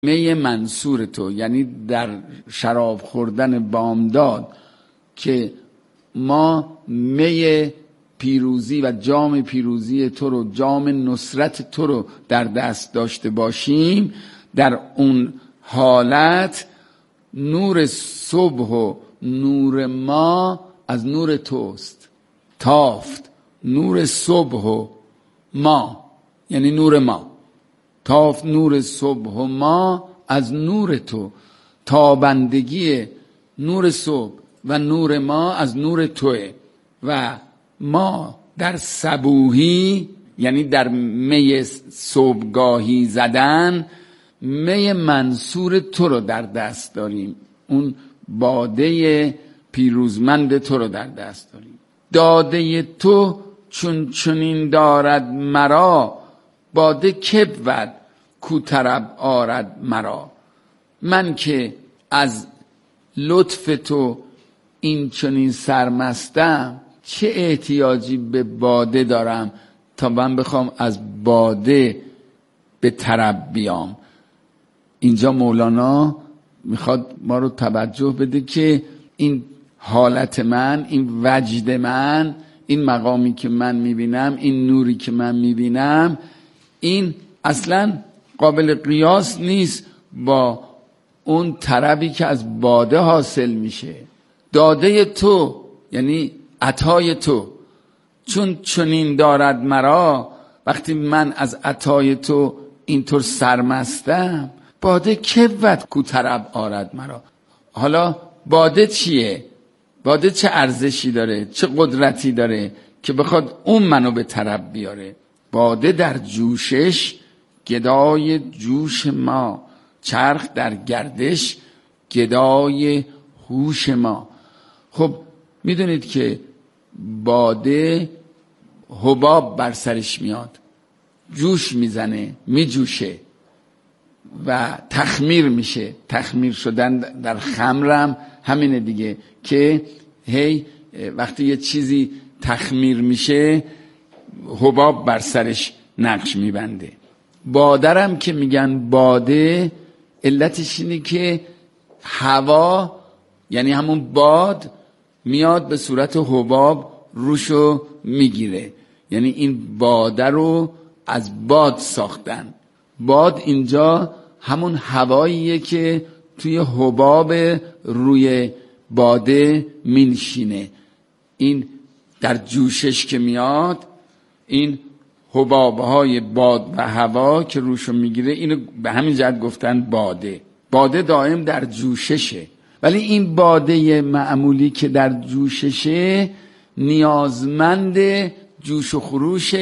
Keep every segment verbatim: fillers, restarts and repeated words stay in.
می منصور تو، یعنی در شراب خوردن بامداد که ما می پیروزی و جام پیروزی تو رو، جام نصرت تو رو در دست داشته باشیم، در اون حالت نور صبح و نور ما از نور توست. تافت نور صبح و ما، یعنی نور ما، تافت نور صبح و ما از نور تو. تابندگی نور صبح و نور ما از نور توه و ما در صبوحی، یعنی در می صبحگاهی زدن، می منصور تو رو در دست داریم، اون باده پیروزمند تو رو در دست داریم. داده تو چون چنین دارد مرا، باده که بود کو طرب آرد مرا. من که از لطف تو این چنین سرمستم، چه احتیاجی به باده دارم تا من بخوام از باده به طرب بیام. اینجا مولانا میخواد ما رو توجه بده که این حالت من، این وجد من، این مقامی که من میبینم، این نوری که من میبینم، این اصلا قابل قیاس نیست با اون طربی که از باده حاصل میشه. داده تو یعنی عطای تو، چون چنین دارد مرا، وقتی من از عطای تو اینطور سرمستم، باده که بود کو طرب آرد مرا. حالا باده چیه؟ باده چه ارزشی داره، چه قدرتی داره که بخواد اون منو به طرب بیاره؟ باده در جوشش گدای جوش ما، چرخ در گردش گدای هوش ما. خب میدونید که باده حباب بر سرش میاد، جوش میزنه، میجوشه و تخمیر میشه. تخمیر شدن در خمرم همینه دیگه، که هی وقتی یه چیزی تخمیر میشه حباب بر سرش نقش میبنده. بادرم که میگن باده، علتش اینه که هوا، یعنی همون باد، میاد به صورت حباب روشو میگیره. یعنی این باده رو از باد ساختن. باد اینجا همون هواییه که توی حباب روی باده مینشینه. این در جوشش که میاد، این حبابهای باد و هوا که روشو میگیره، اینو به همین جهت گفتن باده. باده دائم در جوششه، ولی این باده معمولی که در جوششه نیازمند جوش و خروش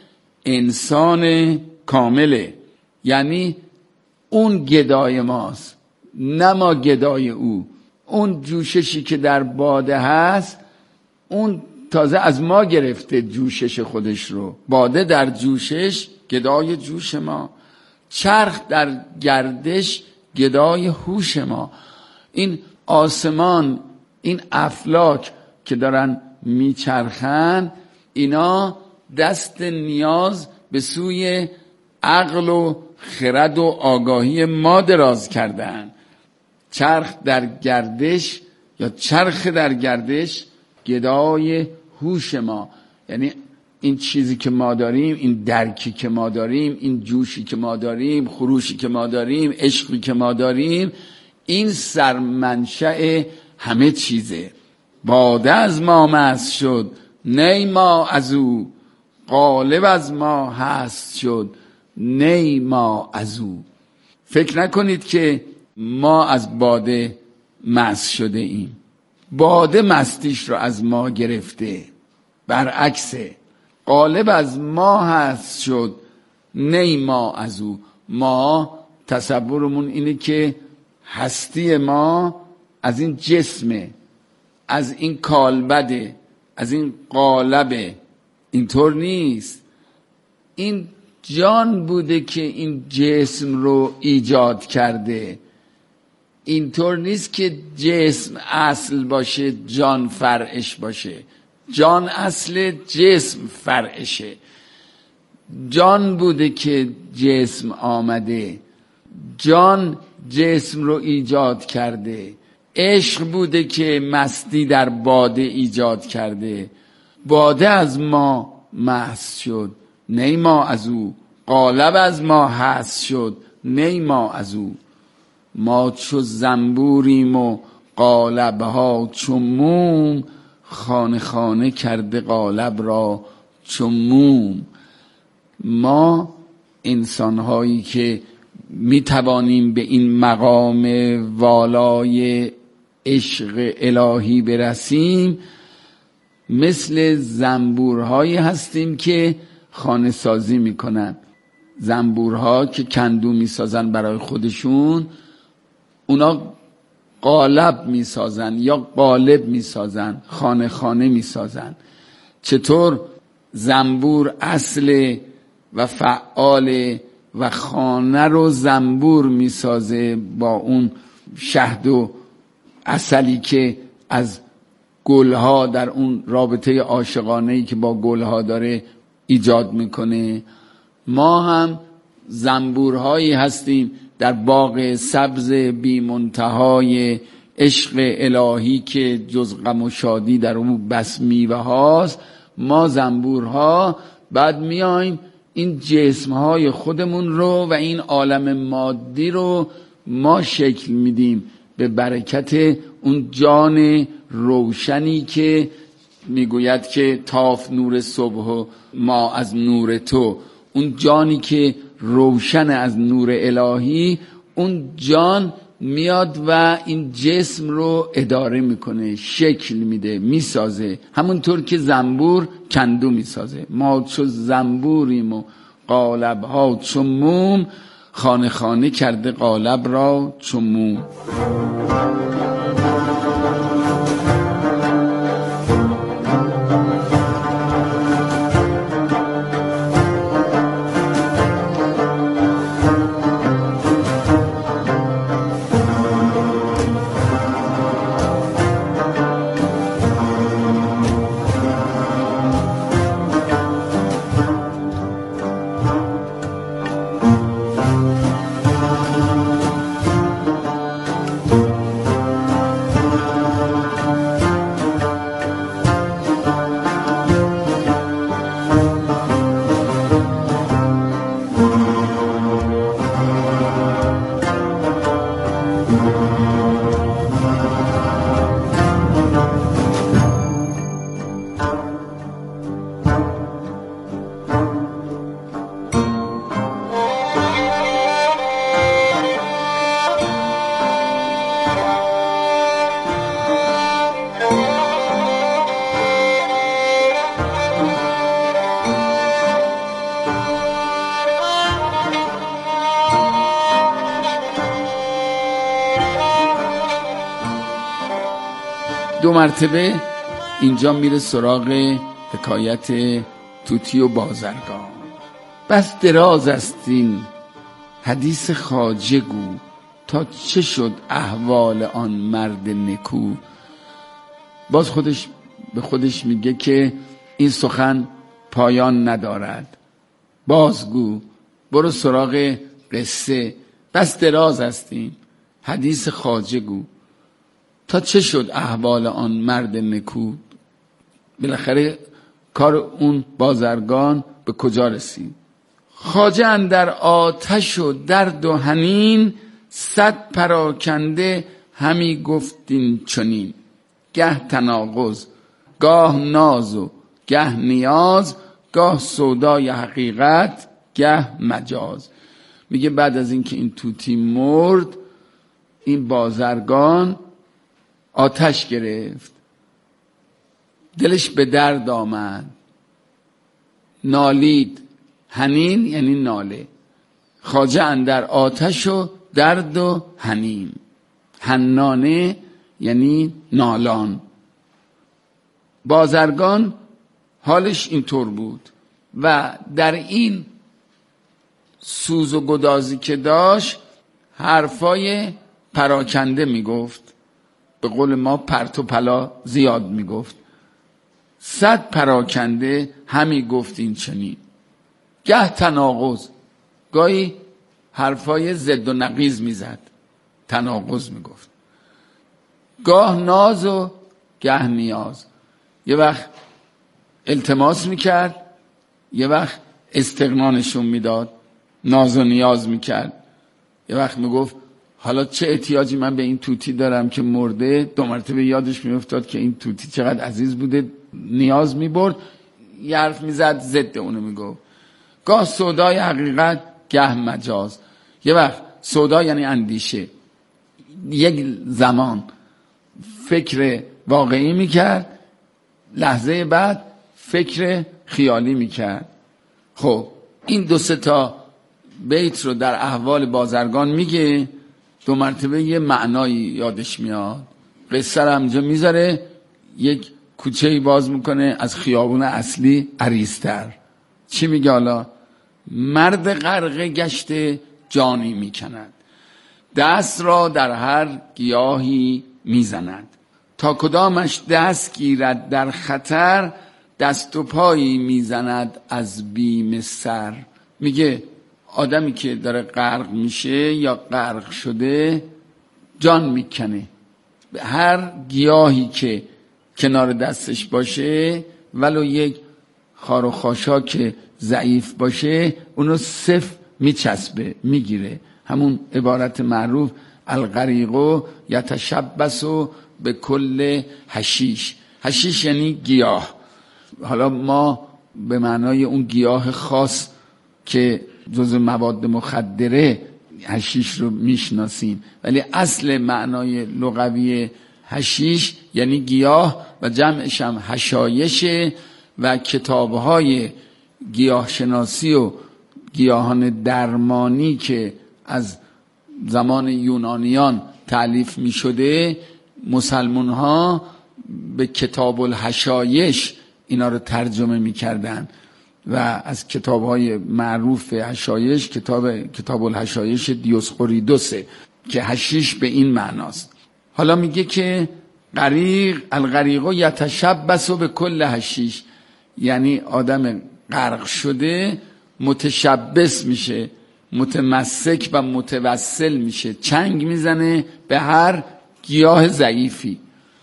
انسان کامله. یعنی اون گدای ماست، نه ما گدای او. اون جوششی که در باده هست، اون تازه از ما گرفته جوشش خودش رو. باده در جوشش گدای جوش ما، چرخ در گردش گدای هوش ما. این آسمان، این افلاک که دارن میچرخن، اینا دست نیاز به سوی عقل و خرد و آگاهی ما دراز کردن. چرخ در گردش یا چرخ در گردش گدای هوش ما، یعنی این چیزی که ما داریم، این درکی که ما داریم، این جوشی که ما داریم، خروشی که ما داریم، عشقی که ما داریم، این سرمنشأ همه چیزه. باده از ما مست شد، نی ما از او، غالب از ما هست شد، نی ما از او. فکر نکنید که ما از باده مست شده ایم، باده مستیش رو از ما گرفته. برعکسه، غالب از ما هست شد، نی ما از او. ما تصورمون اینه که هستی ما از این جسمه، از این کالبده، از این قالبه. اینطور نیست. این جان بوده که این جسم رو ایجاد کرده. اینطور نیست که جسم اصل باشه، جان فرعش باشه. جان اصل، جسم فرعشه. جان بوده که جسم آمده جان جسم رو ایجاد کرده، عشق بوده که مستی در باده ایجاد کرده. باده از ما محض شد، نی ما از او. قالب از ما هست شد، نی ما از او. ما چو زنبوریم و قالبها چو موم، خانه خانه کرده قالب را چو موم. ما انسانهایی که می توانیم به این مقام والای عشق الهی برسیم، مثل زنبورهایی هستیم که خانه سازی می کنن. زنبورها که کندو می سازن برای خودشون، اونا قالب می سازن یا قالب می سازن، خانه خانه می سازن. چطور زنبور اصل و فعال و خانه رو زنبور می سازه با اون شهد و عسلی که از گلها در اون رابطه عاشقانه‌ای که با گلها داره ایجاد میکنه. ما هم زنبورهایی هستیم در باغ سبز بی منتهای عشق الهی که جز غم و شادی در اون بس میوه هاست. ما زنبورها بعد میایم این جسمهای خودمون رو و این عالم مادی رو ما شکل میدیم به برکت اون جان روشنی که میگوید که تاف نور صبح و ما از نور تو. اون جانی که روشن از نور الهی، اون جان میاد و این جسم رو اداره میکنه، شکل میده، میسازه، همونطور که زنبور کندو میسازه. ما چو زنبوریم و قالب ها چو موم، خانه خانه کرده قالب را چو موم. دو مرتبه اینجا میره سراغ حکایت طوطی و بازرگان. بس دراز است این حدیث خواجه گو، تا چه شد احوال آن مرد نکو. باز خودش به خودش میگه که این سخن پایان ندارد، بازگو برو سراغ قصه. بس دراز است این حدیث خواجه گو، تا چه شد احوال آن مرد نکو. بالاخره کار اون بازرگان به کجا رسید؟ خواجه اندر آتش و درد و حنین، صد پراکنده همی گفتین چنین. گه تناقض گاه ناز و گه نیاز، گاه سودای حقیقت گه مجاز. میگه بعد از اینکه این طوطی مرد، این بازرگان آتش گرفت، دلش به درد آمد، نالید. حنین یعنی ناله. خواجه اندر آتش و درد و حنین. حنانه یعنی نالان. بازرگان حالش اینطور بود و در این سوز و گدازی که داشت حرفای پراکنده میگفت، به قول ما پرت و پلا زیاد میگفت. صد پراکنده همی گفت این چنین. گه تناقض، گاهی حرفای ضد و نقیض میزد، تناقض میگفت، گاه ناز و گه نیاز. یه وقت التماس میکرد، یه وقت استغنا نشون میداد، ناز و نیاز میکرد. یه وقت میگفت حالا چه احتیاجی من به این توتی دارم که مرده. دو مرتبه یادش میافتاد که این توتی چقدر عزیز بوده، نیاز میبرد، یه حرف میزد ضد اونو میگفت. گاه سودای حقیقت گه مجاز. یه وقت سودا یعنی اندیشه، یک زمان فکر واقعی میکرد، لحظه بعد فکر خیالی میکرد. خب این دو سه تا بیت رو در احوال بازرگان میگه، دو مرتبه یه معنایی یادش میاد. قصه رو همجا میذاره، یک کوچه‌ای باز میکنه از خیابون اصلی عریض‌تر. چی میگه حالا؟ مرد غرقه گشته جانی میکند، دست را در هر گیاهی میزند، تا کدامش دست گیرد در خطر، دست و پایی میزند از بیم سر. میگه آدمی که داره غرق میشه یا غرق شده جان میکنه، به هر گیاهی که کنار دستش باشه ولو یک خار و خاشاک ضعیف باشه اونو صف میچسبه، میگیره. همون عبارت معروف الغریقو یتشبسو به کل حشیش. حشیش یعنی گیاه. حالا ما به معنای اون گیاه خاص که جزء مواد مخدره حشیش رو میشناسیم، ولی اصل معنای لغوی حشیش یعنی گیاه و جمعش هم حشایشه و کتابهای گیاه شناسی و گیاهان درمانی که از زمان یونانیان تألیف می شده، مسلمان ها به کتاب الحشایش اینا رو ترجمه می کردن و از کتابهای معروف حشایش کتاب کتاب الحشایش دیوسقوریدوسه که حشیش به این معناست. حالا میگه که غریق الغریقو یتشبس به کل حشیش، یعنی آدم غرق شده متشبس میشه، متمسک و متوسل میشه، چنگ میزنه به هر گیاه ضعیفی.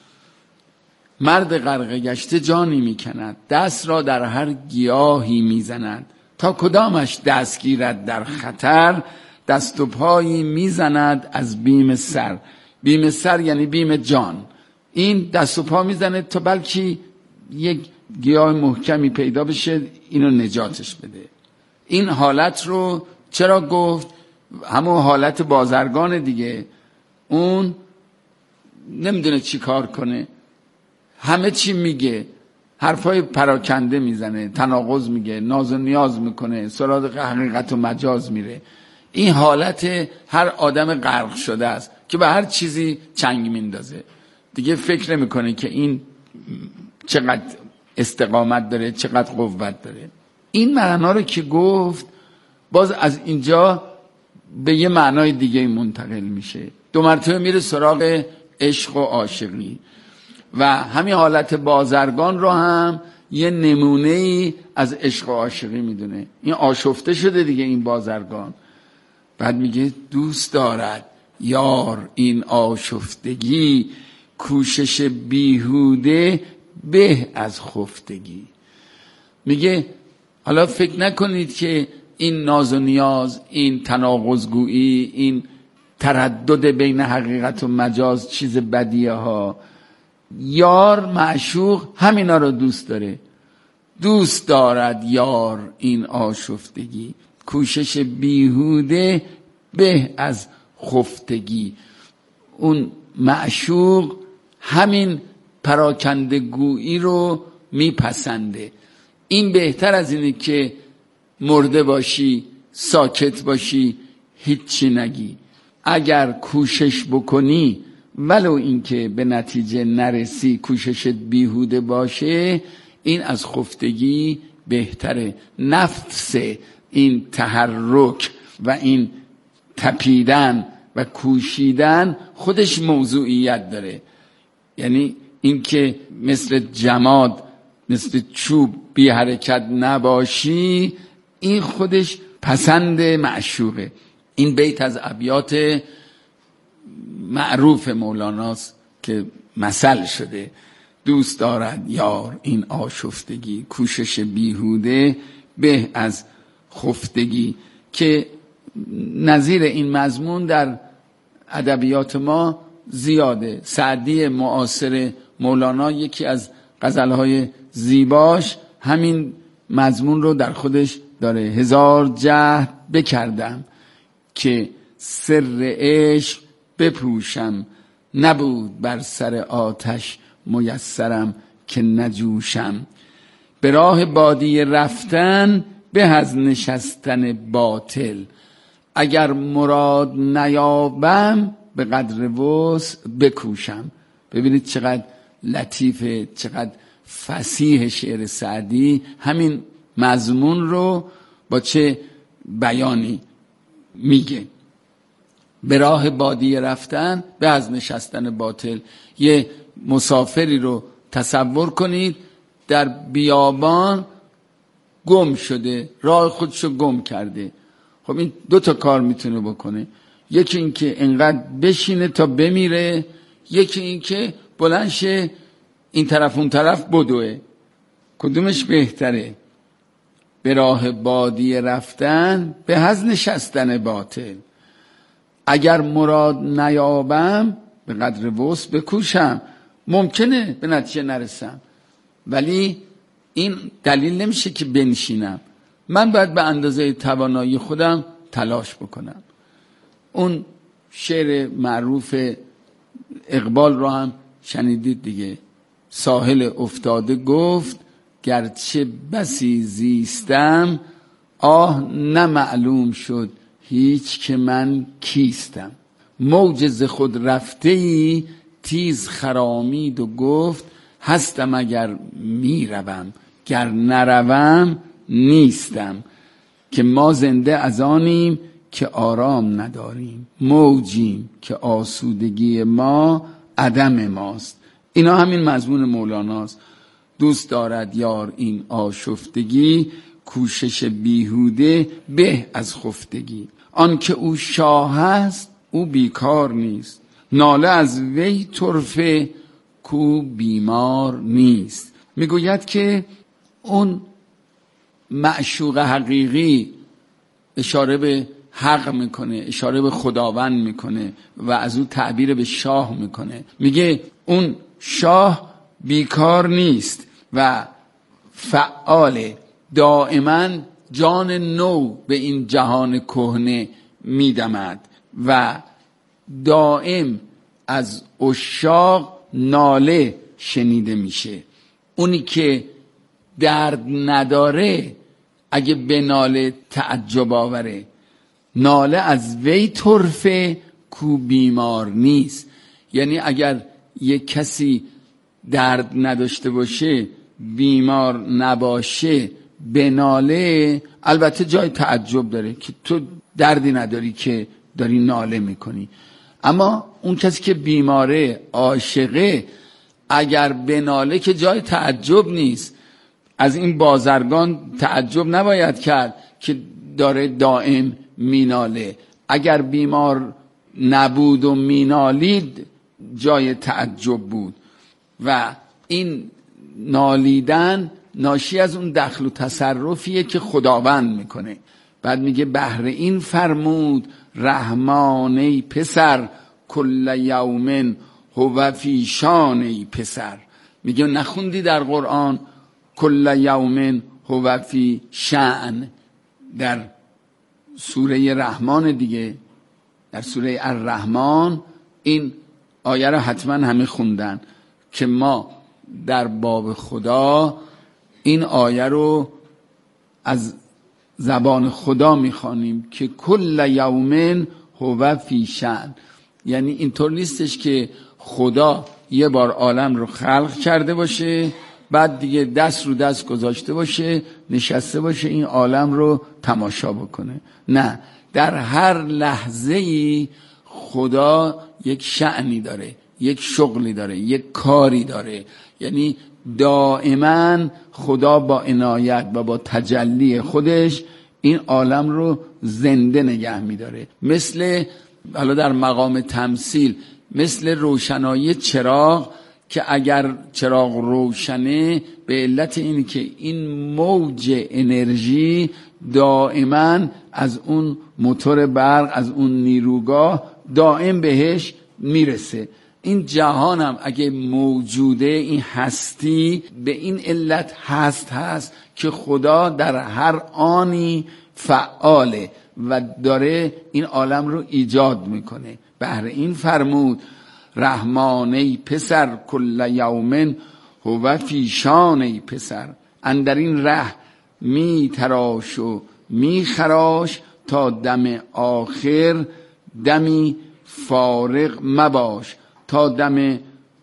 مرد غرقه گشته جانی میکند، دست را در هر گیاهی میزند، تا کدامش دست گیرد در خطر، دست و پایی میزند از بیم سر. بیم سر یعنی بیم جان. این دست و پا میزنه تا بلکه یک گیاه محکمی پیدا بشه اینو نجاتش بده. این حالت رو چرا گفت؟ همون حالت بازرگان دیگه. اون نمیدونه چی کار کنه، همه چی میگه، حرفای پراکنده میزنه، تناقض میگه، ناز و نیاز میکنه، سراغ حقیقت و مجاز میره. این حالت هر آدم غرق شده است که به هر چیزی چنگ میندازه، دیگه فکر نمیکنه که این چقدر استقامت داره، چقدر قوت داره. این معنا رو که گفت باز از اینجا به یه معنای دیگه منتقل میشه، دو مرتبه میره سراغ عشق و عاشقی و همین حالت بازرگان رو هم یه نمونه‌ای از عشق و عاشقی میدونه. این آشفته شده دیگه این بازرگان. بعد میگه دوست دارد یار این آشفتگی، کوشش بیهوده به از خفتگی. میگه حالا فکر نکنید که این ناز و نیاز، این تناقض‌گویی، این تردد بین حقیقت و مجاز چیز بدیه ها. یار معشوق همینا رو دوست داره. دوست دارد یار این آشفتگی، کوشش بیهوده به از خفتگی. اون معشوق همین پراکندگویی رو میپسنده. این بهتر از اینه که مرده باشی، ساکت باشی، هیچی نگی. اگر کوشش بکنی ولو اینکه به نتیجه نرسی، کوششت بیهوده باشه، این از خفتگی بهتره. نفس این تحرک و این تپیدن و کوشیدن خودش موضوعیت داره. یعنی اینکه مثل جماد، مثل چوب بی حرکت نباشی، این خودش پسند معشوقه. این بیت از ابیات معروف مولاناست که مثل شده. دوست دارد یار این آشفتگی، کوشش بیهوده به از خفتگی، که نظیر این مضمون در ادبیات ما زیاده. سعدی معاصر مولانا یکی از غزلهای زیباش همین مضمون رو در خودش داره. هزار جهد بکردم که سر عشق بپوشم، نبود بر سر آتش میسرم که نجوشم. به راه بادیه رفتن به از نشستن باطل، اگر مراد نیابم به قدر وسع بکوشم. ببینید چقدر لطیفه، چقدر فصیح شعر سعدی همین مضمون رو با چه بیانی میگه. به راه بادیه رفتن به از نشستن باطل. یه مسافری رو تصور کنید در بیابان گم شده، راه خودشو گم کرده. خب این دو تا کار میتونه بکنه، یکی این که انقدر بشینه تا بمیره، یکی این که بلند شه این طرف اون طرف بدوه. کدومش بهتره؟ به راه بادیه رفتن به از نشستن باطل، اگر مراد نیابم به قدر وسع بکوشم. ممکنه به نتیجه نرسم، ولی این دلیل نمیشه که بنشینم. من باید به اندازه توانایی خودم تلاش بکنم. اون شعر معروف اقبال رو هم شنیدید دیگه. ساحل افتاده گفت گرچه بسی زیستم، آه نه معلوم شد هیچ که من کیستم. موج ز خود رفته ای تیز خرامید و گفت هستم اگر میروم، گر نروم نیستم. که ما زنده از آنیم که آرام نداریم، موجیم که آسودگی ما عدم ماست. اینا همین مضمون مولاناست. دوست دارد یار این آشفتگی، کوشش بیهوده به از خفتگی. آن که او شاه است او بیکار نیست، ناله از وی طرفه کو بیمار نیست. میگوید که اون معشوق حقیقی اشاره به حق میکنه، اشاره به خداوند میکنه و از او تعبیر به شاه میکنه. میگه اون شاه بیکار نیست و فعاله، دائما جان نو به این جهان کهنه میدمد و دائم از عشاق ناله شنیده میشه. اونی که درد نداره اگه به ناله تعجب آوره. ناله از وی طرفه کو بیمار نیست، یعنی اگر یک کسی درد نداشته باشه، بیمار نباشه، به ناله، البته جای تعجب داره که تو دردی نداری که داری ناله میکنی. اما اون کسی که بیماره، عاشقه، اگر به ناله که جای تعجب نیست. از این بازرگان تعجب نباید کرد که داره دائم میناله. اگر بیمار نبود و مینالید جای تعجب بود. و این نالیدن ناشی از اون دخل و تصرفیه که خداوند میکنه. بعد میگه بهر این فرمود رحمان ای پسر، کل یوم هو فی شان ای پسر. میگه نخوندی در قرآن کل یوم هو فی شأن؟ در سوره رحمان دیگه، در سوره الرحمن این آیه رو حتما همه خوندن که ما در باب خدا این آیه رو از زبان خدا میخوانیم که کل یوم هو فی شأن. یعنی اینطور نیستش که خدا یه بار عالم رو خلق کرده باشه بعد دیگه دست رو دست گذاشته باشه نشسته باشه این عالم رو تماشا بکنه. نه، در هر لحظه‌ای خدا یک شأنی داره، یک شغلی داره، یک کاری داره. یعنی دائما خدا با عنایت و با تجلی خودش این عالم رو زنده نگه میداره. مثل حالا در مقام تمثیل مثل روشنایی چراغ که اگر چراغ روشنه به علت اینی که این موج انرژی دائما از اون موتور برق، از اون نیروگاه دائم بهش میرسه. این جهان هم اگه موجوده، این هستی به این علت هست هست که خدا در هر آنی فعاله و داره این عالم رو ایجاد میکنه. بهر این فرمود رحمان ای پسر کل یوم هو فی شان ای پسر. اندر این ره می تراش و می خراش تا دم آخر دمی فارغ مباش. تا دم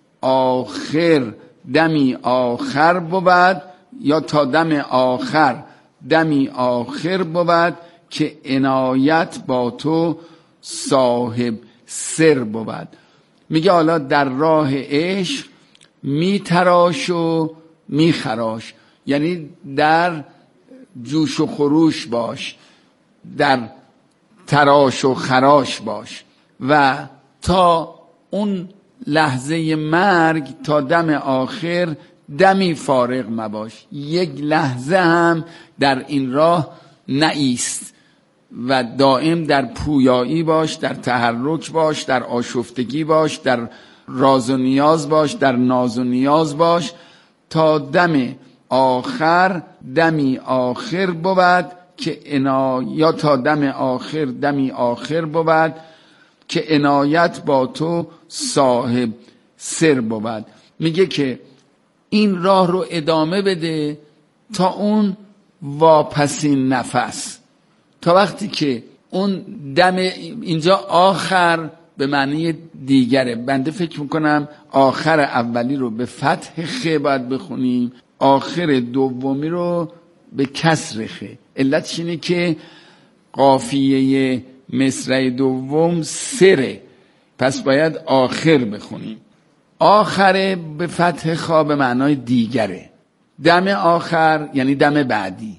آخر دمی آخر بود، یا تا دم آخر دمی آخر بود که عنایت با تو صاحب سر بود. میگه حالا در راه عشق می تراش و می خراش، یعنی در جوش و خروش باش، در تراش و خراش باش و تا اون لحظه مرگ، تا دم آخر دمی فارغ مباش. یک لحظه هم در این راه نایست و دائم در پویایی باش، در تحرک باش، در آشفتگی باش، در راز و نیاز باش، در ناز و نیاز باش تا دم آخر دمی آخر بود که انا یا تا دم آخر دمی آخر بود که عنایت با تو صاحب سر بود. میگه که این راه رو ادامه بده تا اون واپسین نفس، تا وقتی که اون دم، اینجا آخر به معنی دیگره، بنده فکر میکنم آخر اولی رو به فتح خ باید بخونیم، آخر دومی رو به کسر خ. علتش اینه که قافیه مصرع دوم سره، پس باید آخر بخونیم. آخر به فتح خا به معنای دیگره. دم آخر یعنی دم بعدی،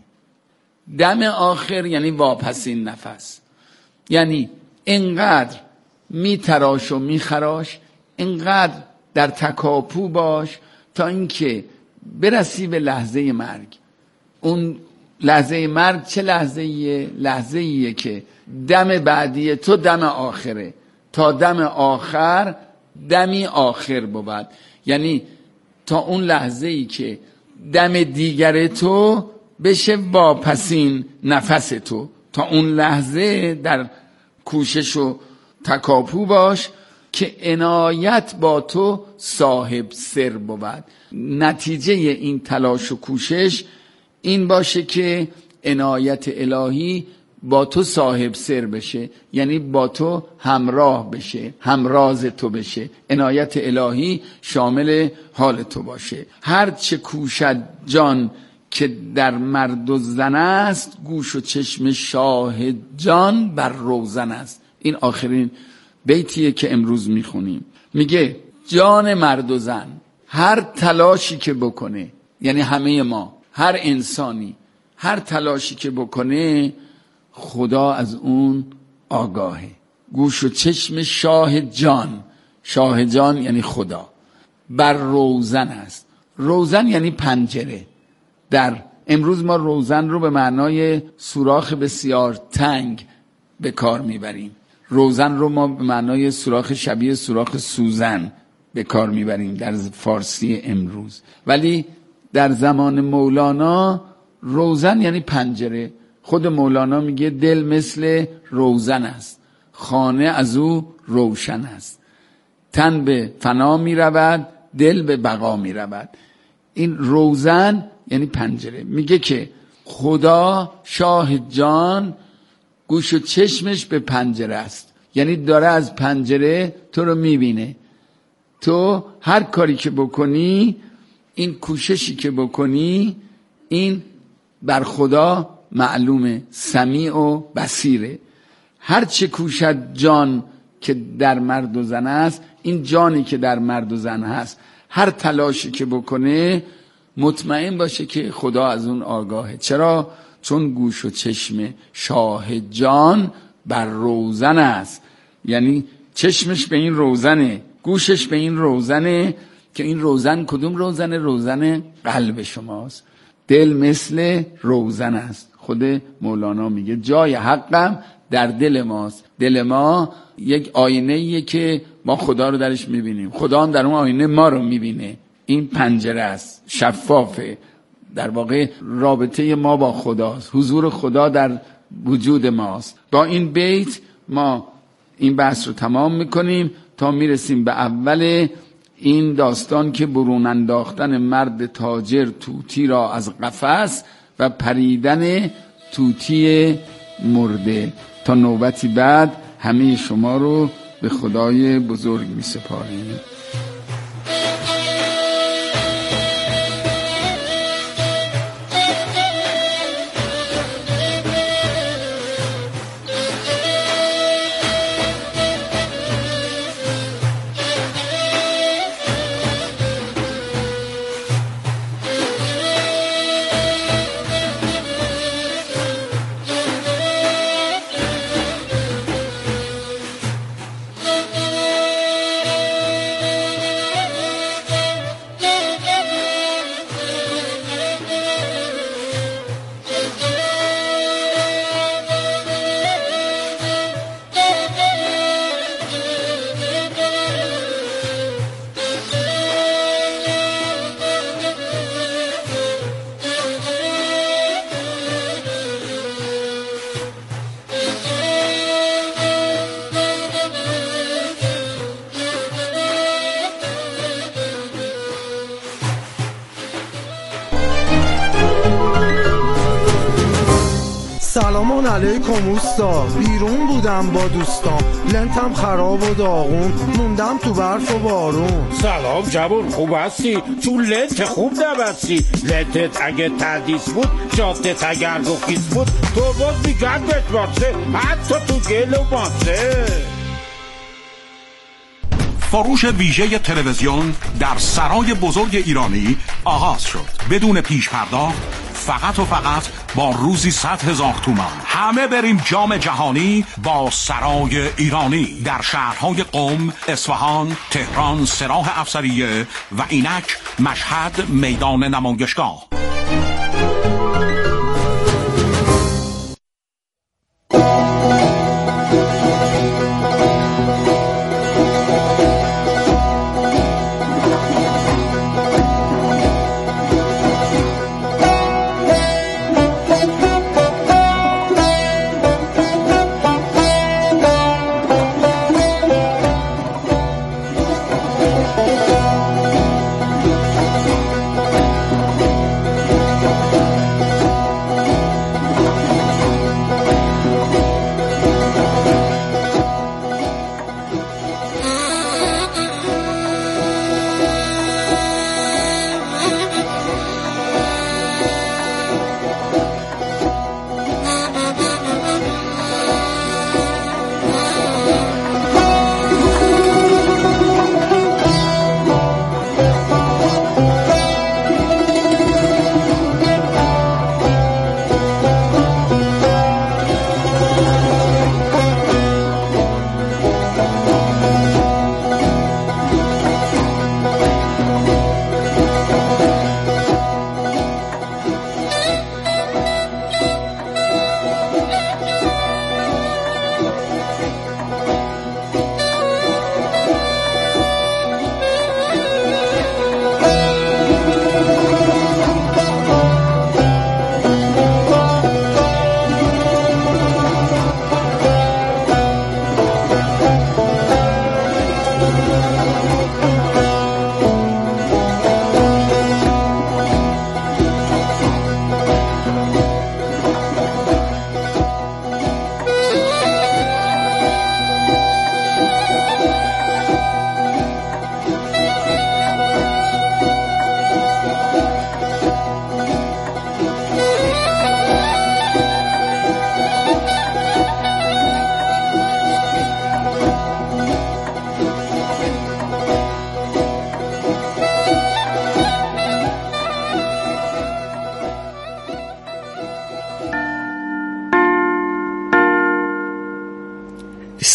دم آخر یعنی واپسین نفس. یعنی اینقدر می تراش و می خراش، اینقدر در تکاپو باش تا اینکه برسی به لحظه مرگ. اون لحظه مرگ چه لحظه ایه؟ لحظه ایه که دم بعدی تو دم آخره، تا دم آخر دمی آخر بود. یعنی تا اون لحظه ای که دم دیگر تو بشه واپسین نفس تو، تا اون لحظه در کوشش و تکاپو باش که عنایت با تو صاحب سر بود. نتیجه این تلاش و کوشش این باشه که عنایت الهی با تو صاحب سر بشه، یعنی با تو همراه بشه، همراز تو بشه، عنایت الهی شامل حال تو باشه. هر چه کوشد جان که در مرد و زن است، گوش و چشم شاه جان بر روزن است. این آخرین بیتیه که امروز میخونیم. میگه جان مرد و زن هر تلاشی که بکنه، یعنی همه ما، هر انسانی هر تلاشی که بکنه خدا از اون آگاهه. گوش و چشم شاه جان، شاه جان یعنی خدا، بر روزن است. روزن یعنی پنجره. در امروز ما روزن رو به معنای سوراخ بسیار تنگ به کار میبریم. روزن رو ما به معنای سوراخ شبیه سوراخ سوزن به کار میبریم در فارسی امروز، ولی در زمان مولانا روزن یعنی پنجره. خود مولانا میگه دل مثل روزن است، خانه از او روشن است. تن به فنا میرود، دل به بقا میرود. این روزن یعنی پنجره. میگه که خدا شاه جان گوش و چشمش به پنجره است، یعنی داره از پنجره تو رو میبینه. تو هر کاری که بکنی، این کوششی که بکنی، این بر خدا معلومه، سمیع و بصیره. هر چه کوشد جان که در مرد و زن است، این جانی که در مرد و زن هست، هر تلاشی که بکنه مطمئن باشه که خدا از اون آگاهه. چرا؟ چون گوش و چشم شاه جان بر روزن است. یعنی چشمش به این روزنه، گوشش به این روزنه، که این روزن کدوم روزنه؟ روزن قلب شماست. دل مثل روزن است. خود مولانا میگه جای حقم در دل ماست. دل ما یک آینه ایه که ما خدا رو درش میبینیم، خدا هم در اون آینه ما رو میبینه. این پنجره است، شفافه. در واقع رابطه ما با خداست، حضور خدا در وجود ماست. با این بیت ما این بحث رو تمام میکنیم تا میرسیم به اول این داستان که برون انداختن مرد تاجر طوطی را از قفس و پریدن طوطی مرده. تا نوبتی بعد همه شما رو به خدای بزرگ می سپاریم. سلام علیکم اوستا، بیرون بودم با دوستام، لنتم خراب و داغون، موندم تو برف و بارون. سلام جوون، خوب هستی؟ چون لنت خوب نبستی. لنتت اگه تردیس بود، جادت اگر گفیز بود، تو باز میگن بتواسه، حتی تو گل و ماسه. فروش ویژه تلویزیون در سرای بزرگ ایرانی آغاز شد. بدون پیش پرداخت، فقط و فقط با روزی صد هزار تومان. همه بریم جام جهانی با سرای ایرانی در شهرهای قم، اصفهان، تهران، سراح افسریه و اینک مشهد میدان نمایشگاه.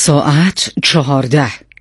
ساعت چهارده.